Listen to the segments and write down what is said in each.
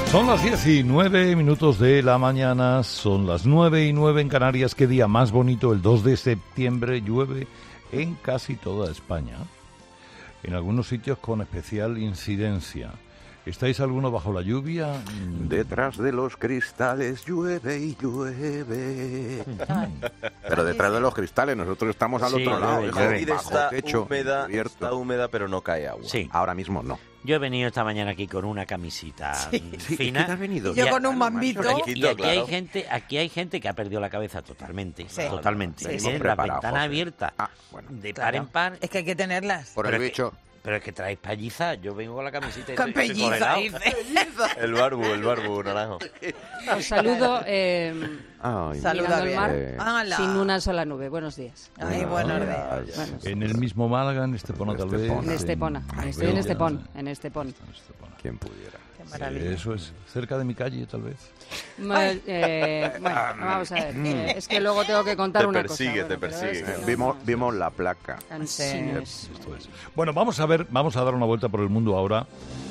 Son las 19 de la mañana, son las 9:09 en Canarias. Qué día más bonito, el 2 de septiembre, llueve en casi toda España, en algunos sitios con especial incidencia. ¿Estáis alguno bajo la lluvia? Detrás de los cristales llueve y llueve. Pero detrás de los cristales, nosotros estamos al otro lado. Y Bajo techo, está abierto. húmeda, pero no cae agua. Sí. Ahora mismo no. Yo he venido esta mañana aquí con una camisita fina. ¿Qué has venido? Yo con un mambito. Y aquí claro. hay gente que ha perdido la cabeza totalmente. Sí. Totalmente. Sí, sí. Tienen la Preparado, ventana José. abierta Bueno. de Claro. par en par. Es que hay que tenerlas. Por el Pero es bicho. Pero es que traéis pelliza. Yo vengo con la camiseta y Con estoy pelliza, colgado. dice. El barbu, naranjo. Os saludo Ay, Saluda mirando el bien. mar ¡Hala! sin una sola nube. Buenos días. Ay, buenos días. Buenos días. En el mismo Málaga, en Estepona tal vez. Estepona. En Estepona. Estoy en Estepón. En Estepón. Estepona. ¿Quién pudiera? Qué Sí, maravilla. eso es, cerca de mi calle tal vez. Bueno, vamos a ver. Es que luego tengo que contar Te una persigue, cosa. te Bueno, pero persigue. es que no- Vimos la placa. Cansinos. Esto es. Bueno, vamos a dar una vuelta por el mundo ahora.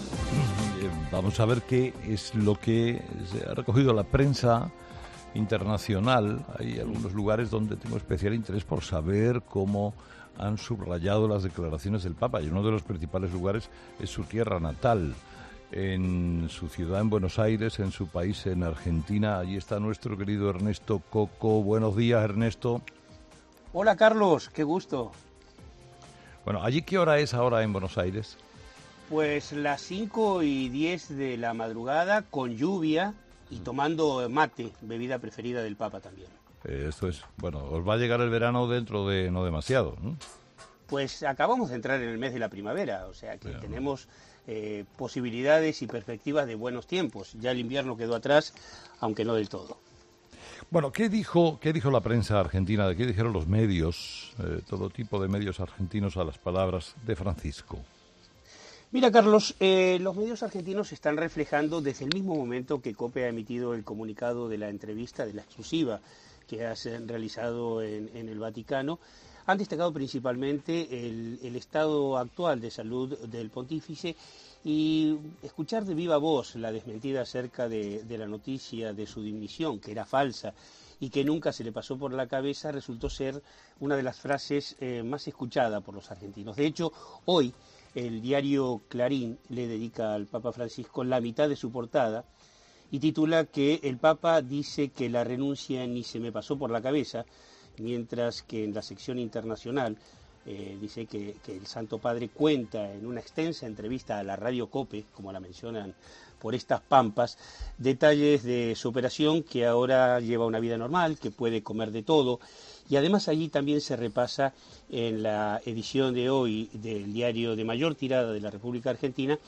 Vamos a ver qué es lo que se ha recogido la prensa internacional. Hay algunos lugares donde tengo especial interés por saber cómo han subrayado las declaraciones del Papa. Y uno de los principales lugares es su tierra natal, en su ciudad, en Buenos Aires, en su país, en Argentina. Allí está nuestro querido Ernesto Coco. Buenos días, Ernesto. Hola Carlos, qué gusto. Bueno, ¿allí qué hora es ahora en Buenos Aires? Pues las 5:10 de la madrugada, con lluvia y tomando mate, bebida preferida del Papa también. Esto es, bueno, os va a llegar el verano dentro de no demasiado, ¿no? Pues acabamos de entrar en el mes de la primavera, o sea que Claro. tenemos posibilidades y perspectivas de buenos tiempos. Ya el invierno quedó atrás, aunque no del todo. Bueno, ¿qué dijo la prensa argentina? ¿Qué dijeron los medios, todo tipo de medios argentinos a las palabras de Francisco? Mira, Carlos, los medios argentinos están reflejando desde el mismo momento que COPE ha emitido el comunicado de la entrevista, de la exclusiva que has realizado en el Vaticano. Han destacado principalmente el estado actual de salud del pontífice y escuchar de viva voz la desmentida acerca de la noticia de su dimisión, que era falsa y que nunca se le pasó por la cabeza, resultó ser una de las frases más escuchadas por los argentinos. De hecho, hoy el diario Clarín le dedica al Papa Francisco la mitad de su portada y titula que el Papa dice que la renuncia ni se me pasó por la cabeza, mientras que en la sección internacional dice que el Santo Padre cuenta en una extensa entrevista a la radio COPE, como la mencionan por estas pampas, detalles de su operación, que ahora lleva una vida normal, que puede comer de todo, y además allí también se repasa en la edición de hoy del diario de mayor tirada de la República Argentina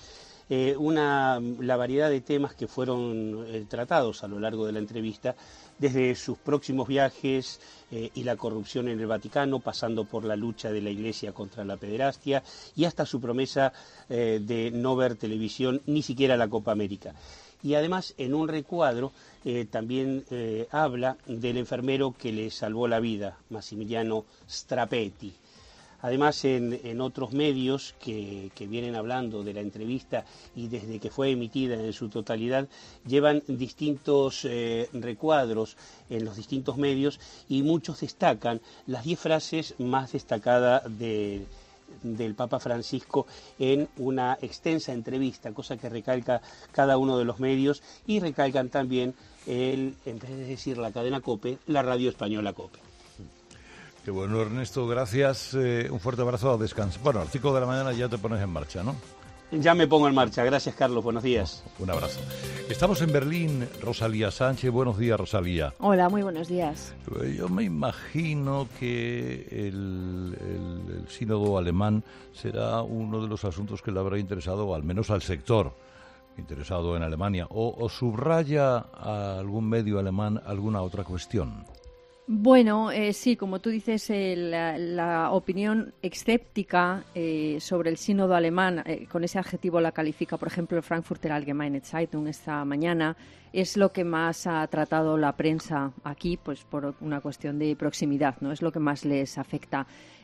la variedad de temas que fueron tratados a lo largo de la entrevista, desde sus próximos viajes y la corrupción en el Vaticano, pasando por la lucha de la Iglesia contra la pederastia y hasta su promesa de no ver televisión, ni siquiera la Copa América. Y además, en un recuadro, también habla del enfermero que le salvó la vida, Massimiliano Strapetti. Además, en otros medios que vienen hablando de la entrevista y desde que fue emitida en su totalidad, llevan distintos recuadros en los distintos medios y muchos destacan las 10 frases más destacadas del Papa Francisco en una extensa entrevista, cosa que recalca cada uno de los medios y recalcan también, en vez de decir la cadena COPE, la radio española COPE. Qué bueno, Ernesto, gracias. Un fuerte abrazo, a descansar. Bueno, a las 5 de la mañana ya te pones en marcha, ¿no? Ya me pongo en marcha. Gracias, Carlos. Buenos días. Un abrazo. Estamos en Berlín. Rosalía Sánchez. Buenos días, Rosalía. Hola, muy buenos días. Yo me imagino que el sínodo alemán será uno de los asuntos que le habrá interesado, al menos al sector interesado en Alemania. ¿O subraya a algún medio alemán alguna otra cuestión? Bueno, sí, como tú dices, la opinión escéptica sobre el sínodo alemán, con ese adjetivo la califica, por ejemplo, el Frankfurter Allgemeine Zeitung esta mañana, es lo que más ha tratado la prensa aquí, pues por una cuestión de proximidad, ¿no? Es lo que más les afecta.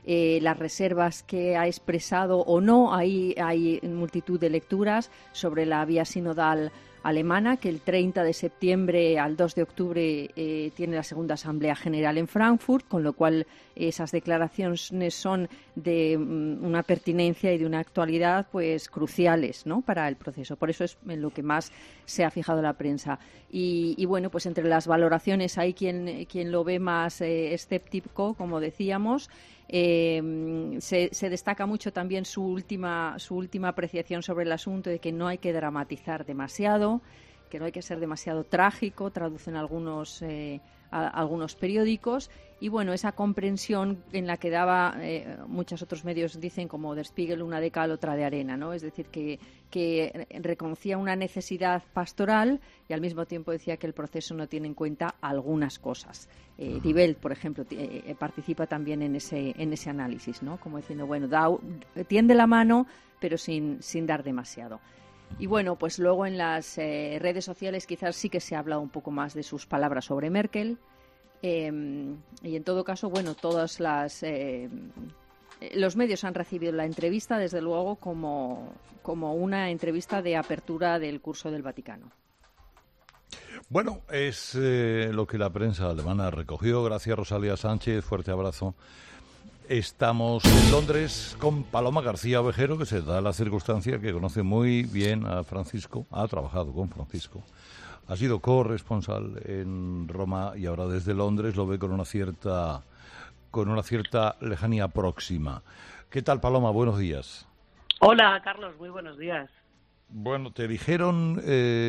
las reservas que ha expresado o no. Ahí hay multitud de lecturas sobre la vía sinodal alemana, que el 30 de septiembre al 2 de octubre tiene la segunda Asamblea General en Frankfurt, con lo cual esas declaraciones son de una pertinencia y de una actualidad pues cruciales, ¿no?, para el proceso. Por eso es en lo que más se ha fijado la prensa. Y bueno, pues entre las valoraciones hay quien lo ve más escéptico, como decíamos. Se destaca mucho también su última apreciación sobre el asunto, de que no hay que dramatizar demasiado, que no hay que ser demasiado trágico, traducen algunos periódicos, y bueno, esa comprensión en la que daba, muchos otros medios dicen, como Der Spiegel, una de cal, otra de arena, ¿no? Es decir, que reconocía una necesidad pastoral y al mismo tiempo decía que el proceso no tiene en cuenta algunas cosas. Die Welt, por ejemplo, participa también en ese análisis, ¿no? Como diciendo, bueno, tiende la mano, pero sin dar demasiado. Y bueno, pues luego en las redes sociales quizás sí que se ha hablado un poco más de sus palabras sobre Merkel. Y en todo caso, bueno, los medios han recibido la entrevista, desde luego, como una entrevista de apertura del curso del Vaticano. Bueno, es lo que la prensa alemana recogió. Gracias, Rosalía Sánchez. Fuerte abrazo. Estamos en Londres con Paloma García Ovejero, que se da la circunstancia que conoce muy bien a Francisco, ha trabajado con Francisco, ha sido corresponsal en Roma y ahora desde Londres lo ve con una cierta lejanía próxima. ¿Qué tal, Paloma? Buenos días. Hola, Carlos. Muy buenos días. Bueno, te dijeron,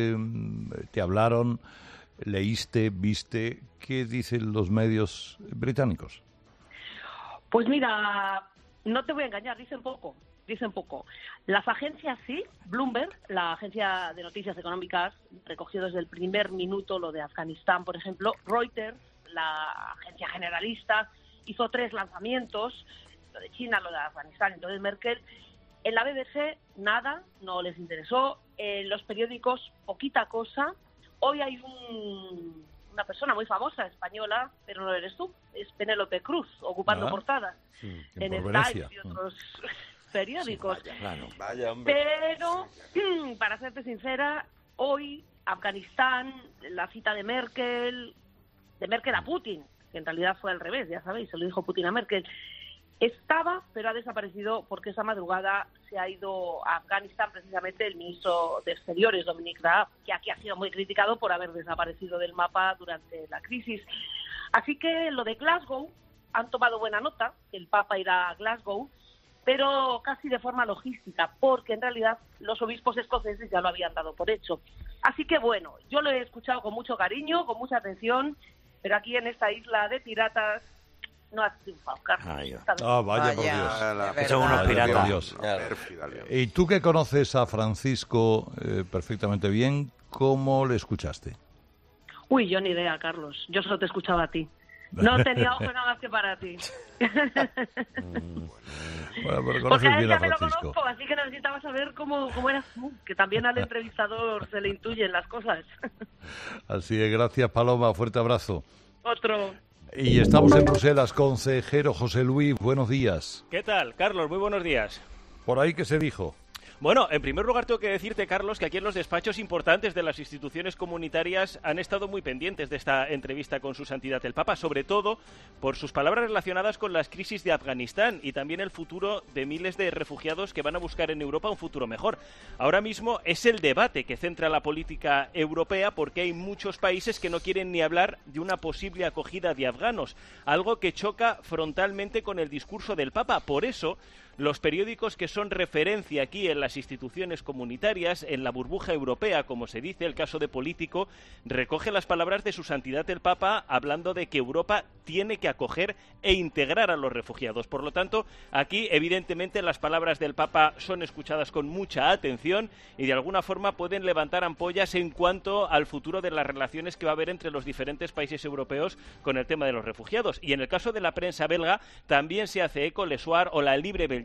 te hablaron, leíste, viste, ¿qué dicen los medios británicos? Pues mira, no te voy a engañar, dicen poco. Las agencias sí, Bloomberg, la agencia de noticias económicas, recogió desde el primer minuto lo de Afganistán, por ejemplo. Reuters, la agencia generalista, hizo 3 lanzamientos, lo de China, lo de Afganistán, entonces Merkel. En la BBC, nada, no les interesó. En los periódicos, poquita cosa. Hoy hay una persona muy famosa, española, pero no eres tú, es Penélope Cruz, ocupando portadas en el Times y otros periódicos. Sí, vaya, hombre. Pero, para serte sincera, hoy Afganistán, la cita de Merkel a Putin, que en realidad fue al revés, ya sabéis, se lo dijo Putin a Merkel, estaba, pero ha desaparecido porque esa madrugada se ha ido a Afganistán precisamente el ministro de Exteriores, Dominic Raab, que aquí ha sido muy criticado por haber desaparecido del mapa durante la crisis. Así que lo de Glasgow, han tomado buena nota, el Papa irá a Glasgow, pero casi de forma logística, porque en realidad los obispos escoceses ya lo habían dado por hecho. Así que bueno, yo lo he escuchado con mucho cariño, con mucha atención, pero aquí en esta isla de piratas no has triunfado, Carlos. Vaya por Dios. Son unos piratas. Y tú que conoces a Francisco perfectamente bien, ¿cómo le escuchaste? Uy, yo ni idea, Carlos. Yo solo te escuchaba a ti. No tenía ojo nada más que para ti. Bueno, pero porque a él bien ya a me lo Francisco. conozco, así que necesitaba saber cómo eras tú, que también al entrevistador se le intuyen las cosas. Así es, gracias, Paloma, fuerte abrazo. Otro. Y estamos en Bruselas, consejero José Luis, buenos días. ¿Qué tal, Carlos? Muy buenos días. ¿Por ahí qué se dijo? Bueno, en primer lugar tengo que decirte, Carlos, que aquí en los despachos importantes de las instituciones comunitarias han estado muy pendientes de esta entrevista con su santidad el Papa, sobre todo por sus palabras relacionadas con las crisis de Afganistán y también el futuro de miles de refugiados que van a buscar en Europa un futuro mejor. Ahora mismo es el debate que centra la política europea porque hay muchos países que no quieren ni hablar de una posible acogida de afganos, algo que choca frontalmente con el discurso del Papa. Por eso, los periódicos que son referencia aquí en las instituciones comunitarias, en la burbuja europea, como se dice, el caso de Político, recoge las palabras de su santidad el Papa hablando de que Europa tiene que acoger e integrar a los refugiados. Por lo tanto, aquí evidentemente las palabras del Papa son escuchadas con mucha atención y de alguna forma pueden levantar ampollas en cuanto al futuro de las relaciones que va a haber entre los diferentes países europeos con el tema de los refugiados. Y en el caso de la prensa belga también se hace eco Le Soir o La Libre Belgique,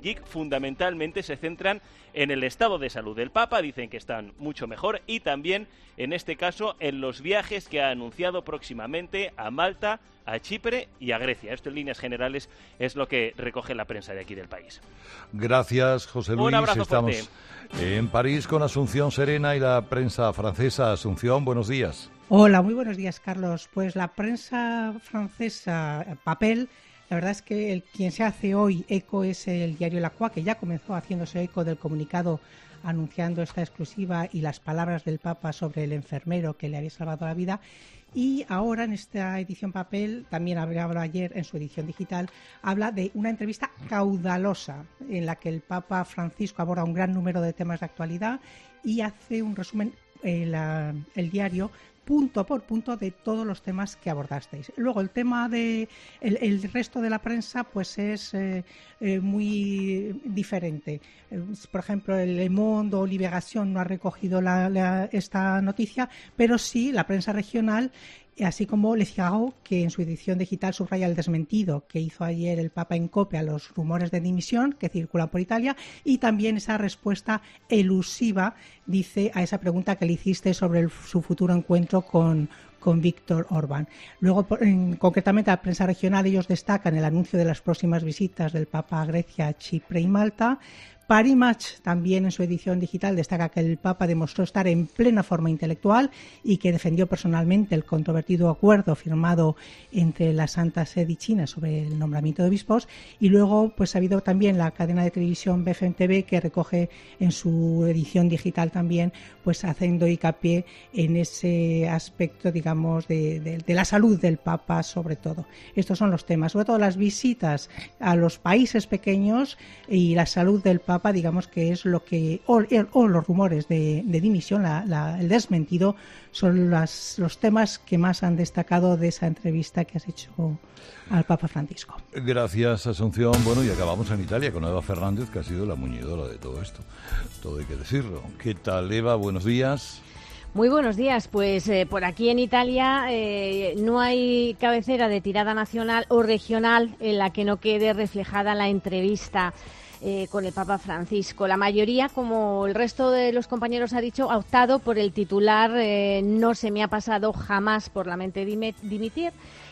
Geek fundamentalmente se centran en el estado de salud del Papa, dicen que están mucho mejor, y también, en este caso, en los viajes que ha anunciado próximamente a Malta, a Chipre y a Grecia. Esto en líneas generales es lo que recoge la prensa de aquí del país. Gracias, José Luis. Un abrazo Estamos fuerte. en París con Asunción Serena y la prensa francesa. Asunción, buenos días. Hola, muy buenos días, Carlos. Pues la prensa francesa, papel, la verdad es que quien se hace hoy eco es el diario La Croix, que ya comenzó haciéndose eco del comunicado anunciando esta exclusiva y las palabras del Papa sobre el enfermero que le había salvado la vida. Y ahora, en esta edición papel, también hablaba ayer en su edición digital, habla de una entrevista caudalosa en la que el Papa Francisco aborda un gran número de temas de actualidad y hace un resumen, el diario, punto por punto de todos los temas que abordasteis. Luego el tema de el resto de la prensa pues es muy diferente. Por ejemplo, el Le Monde o Libération no ha recogido esta noticia, pero sí la prensa regional, así como Le Figaro, que en su edición digital subraya el desmentido que hizo ayer el Papa en COPE a los rumores de dimisión que circulan por Italia, y también esa respuesta elusiva, dice, a esa pregunta que le hiciste sobre su futuro encuentro con Víctor Orbán. Luego, concretamente, la prensa regional, ellos destacan el anuncio de las próximas visitas del Papa a Grecia, Chipre y Malta. Paris Match también en su edición digital destaca que el Papa demostró estar en plena forma intelectual y que defendió personalmente el controvertido acuerdo firmado entre la Santa Sede y China sobre el nombramiento de obispos. Y luego pues ha habido también la cadena de televisión BFM TV, que recoge en su edición digital también, pues haciendo hincapié en ese aspecto, digamos, de la salud del Papa sobre todo. Estos son los temas, sobre todo las visitas a los países pequeños y la salud del Papa, digamos que es lo que, o los rumores de dimisión, el desmentido, son los temas que más han destacado de esa entrevista que has hecho al Papa Francisco. Gracias, Asunción. Bueno, y acabamos en Italia con Eva Fernández, que ha sido la muñidora de todo esto. Todo hay que decirlo. ¿Qué tal, Eva? Buenos días. Muy buenos días. Pues por aquí en Italia no hay cabecera de tirada nacional o regional en la que no quede reflejada la entrevista con el Papa Francisco. La mayoría, como el resto de los compañeros ha dicho, ha optado por el titular no se me ha pasado jamás por la mente dimitir.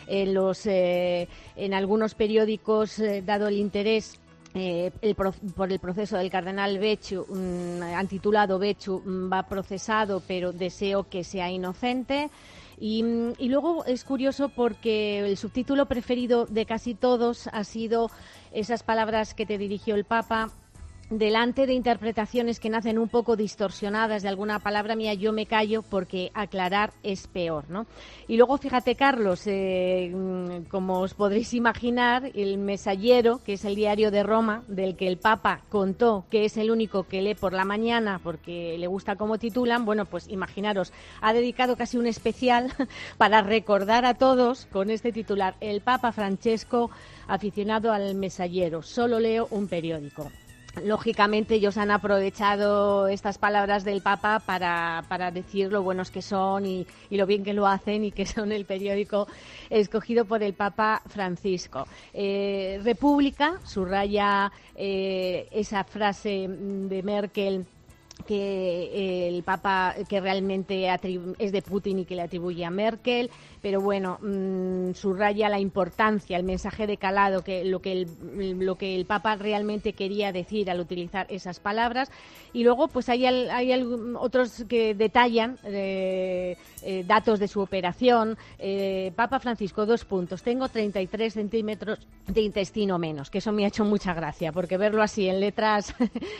En algunos periódicos, dado el interés por el proceso del cardenal Becciu, han titulado Becciu va procesado pero deseo que sea inocente. Y luego es curioso porque el subtítulo preferido de casi todos ha sido esas palabras que te dirigió el Papa: delante de interpretaciones que nacen un poco distorsionadas de alguna palabra mía, yo me callo porque aclarar es peor, ¿no? Y luego, fíjate, Carlos, como os podréis imaginar, el Messaggero, que es el diario de Roma, del que el Papa contó que es el único que lee por la mañana porque le gusta cómo titulan, bueno, pues imaginaros, ha dedicado casi un especial para recordar a todos con este titular: el Papa Francesco, aficionado al Messaggero, solo leo un periódico. Lógicamente ellos han aprovechado estas palabras del Papa para decir lo buenos que son y lo bien que lo hacen, y que son el periódico escogido por el Papa Francisco. República subraya esa frase de Merkel que el Papa, que realmente es de Putin y que le atribuye a Merkel, pero bueno, subraya la importancia, el mensaje de calado, que lo que el Papa realmente quería decir al utilizar esas palabras. Y luego pues hay otros que detallan datos de su operación. Papa Francisco, 2 puntos, tengo 33 centímetros de intestino menos, que eso me ha hecho mucha gracia, porque verlo así en letras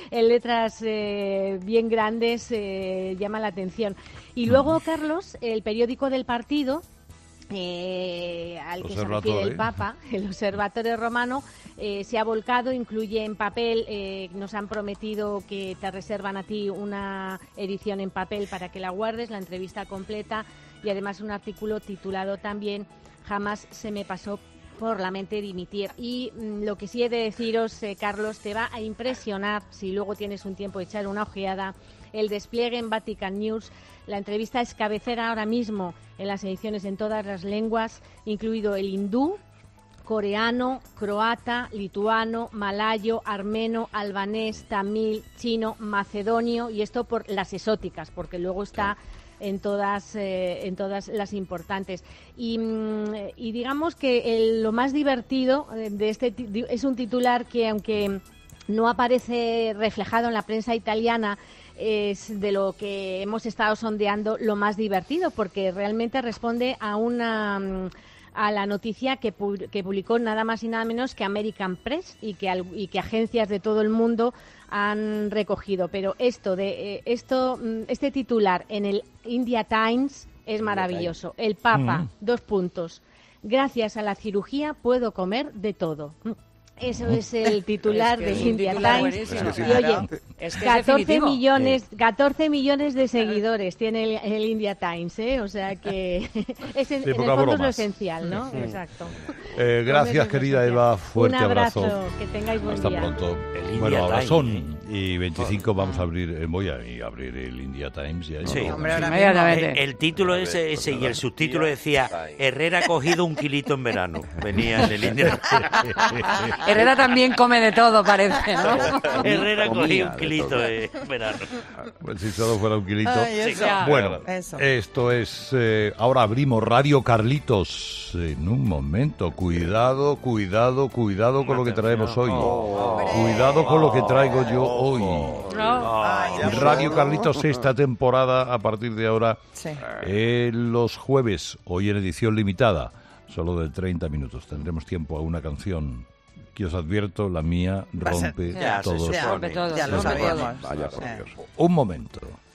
bien grandes llama la atención. Y luego, Carlos, el periódico del partido al que se refiere el Papa, el Observatorio Romano, se ha volcado, incluye en papel, nos han prometido que te reservan a ti una edición en papel para que la guardes, la entrevista completa, y además un artículo titulado también jamás se me pasó por la mente dimitir. Y lo que sí he de deciros, Carlos, te va a impresionar, si luego tienes un tiempo de echar una ojeada, el despliegue en Vatican News. La entrevista es cabecera ahora mismo en las ediciones en todas las lenguas, incluido el hindú, coreano, croata, lituano, malayo, armeno, albanés, tamil, chino, macedonio, y esto por las exóticas, porque luego está en todas las importantes. Y digamos que lo más divertido de este es un titular que, aunque no aparece reflejado en la prensa italiana, es de lo que hemos estado sondeando lo más divertido, porque realmente responde a la noticia que publicó nada más y nada menos que American Press y que agencias de todo el mundo han recogido. Pero este titular en el India Times es maravilloso. El Papa, 2 puntos. Gracias a la cirugía puedo comer de todo. Eso es el titular de India Times. Y oye, es que 14 millones de seguidores tiene el India Times, ¿eh? O sea que en el fondo es lo esencial, ¿no? Exacto. Gracias, querida Eva. Fuerte Un abrazo. abrazo. Que tengáis buen Hasta día. pronto. Bueno, ahora son y 25 vamos a abrir, voy a abrir el India Times. Y ahí Sí, Hombre, ahora el título es ese y el subtítulo decía Herrera ha cogido 1 kilito en verano. Venía en el India. Herrera también come de todo, parece, ¿no? Herrera cogió 1 kilito en verano. Pues si solo fuera 1 kilito. Ay, eso. Bueno, Eso. esto es... ahora abrimos Radio Carlitos. En un momento, cuidado con lo que traemos hoy. Cuidado con lo que traigo yo hoy. Radio Carlitos esta temporada, a partir de ahora, Sí. los jueves, hoy en edición limitada, solo de 30 minutos. Tendremos tiempo a una canción que os advierto, la mía Va a ser- rompe ya, todos. ya, Rompe todo, ya lo rompe sabíamos. todo. Vaya por Sí. Dios. Un momento.